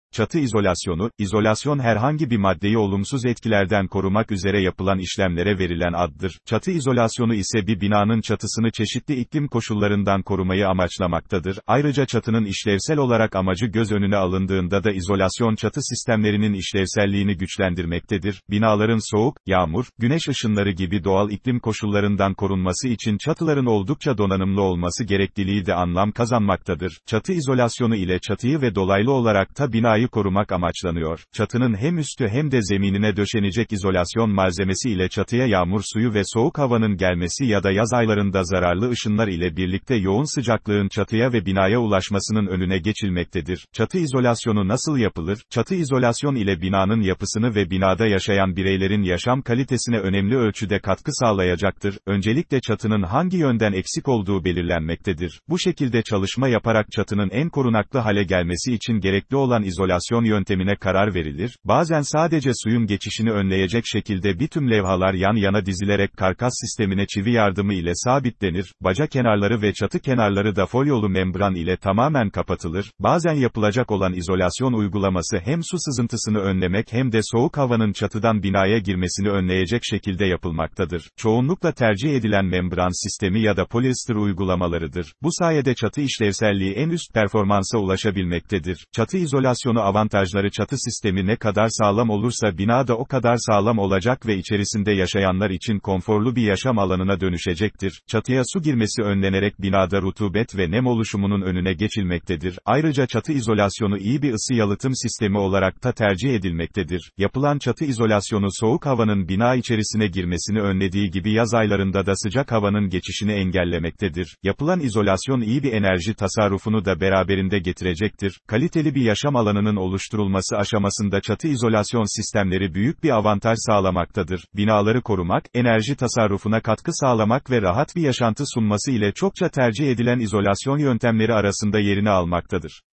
Çatı izolasyonu, izolasyon herhangi bir maddeyi olumsuz etkilerden korumak üzere yapılan işlemlere verilen addır. Çatı izolasyonu ise bir binanın çatısını çeşitli iklim koşullarından korumayı amaçlamaktadır. Ayrıca çatının işlevsel olarak amacı göz önüne alındığında da izolasyon çatı sistemlerinin işlevselliğini güçlendirmektedir. Binaların soğuk, yağmur, güneş ışınları gibi doğal iklim koşullarından korunması için çatıların oldukça donanımlı olması gerekliliği de anlam kazanmaktadır. Çatı izolasyonu ile çatıyı ve dolaylı olarak da binayı korumak amaçlanıyor. Çatının hem üstü hem de zeminine döşenecek izolasyon malzemesi ile çatıya yağmur suyu ve soğuk havanın gelmesi ya da yaz aylarında zararlı ışınlar ile birlikte yoğun sıcaklığın çatıya ve binaya ulaşmasının önüne geçilmektedir. Çatı izolasyonu nasıl yapılır? Çatı izolasyon ile binanın yapısını ve binada yaşayan bireylerin yaşam kalitesine önemli ölçüde katkı sağlayacaktır. Öncelikle çatının hangi yönden eksik olduğu belirlenmektedir. Bu şekilde çalışma yaparak çatının en korunaklı hale gelmesi için gerekli olan izolasyon yöntemine karar verilir. Bazen sadece suyun geçişini önleyecek şekilde bir tüm levhalar yan yana dizilerek karkas sistemine çivi yardımı ile sabitlenir. Baca kenarları ve çatı kenarları da folyolu membran ile tamamen kapatılır. Bazen yapılacak olan izolasyon uygulaması hem su sızıntısını önlemek hem de soğuk havanın çatıdan binaya girmesini önleyecek şekilde yapılmaktadır. Çoğunlukla tercih edilen membran sistemi ya da polyester uygulamalarıdır. Bu sayede çatı işlevselliği en üst performansa ulaşabilmektedir. Çatı izolasyonu avantajları: çatı sistemi ne kadar sağlam olursa bina da o kadar sağlam olacak ve içerisinde yaşayanlar için konforlu bir yaşam alanına dönüşecektir. Çatıya su girmesi önlenerek binada rutubet ve nem oluşumunun önüne geçilmektedir. Ayrıca çatı izolasyonu iyi bir ısı yalıtım sistemi olarak da tercih edilmektedir. Yapılan çatı izolasyonu soğuk havanın bina içerisine girmesini önlediği gibi yaz aylarında da sıcak havanın geçişini engellemektedir. Yapılan izolasyon iyi bir enerji tasarrufunu da beraberinde getirecektir. Kaliteli bir yaşam alanının oluşturulması aşamasında çatı izolasyon sistemleri büyük bir avantaj sağlamaktadır. Binaları korumak, enerji tasarrufuna katkı sağlamak ve rahat bir yaşantı sunması ile çokça tercih edilen izolasyon yöntemleri arasında yerini almaktadır.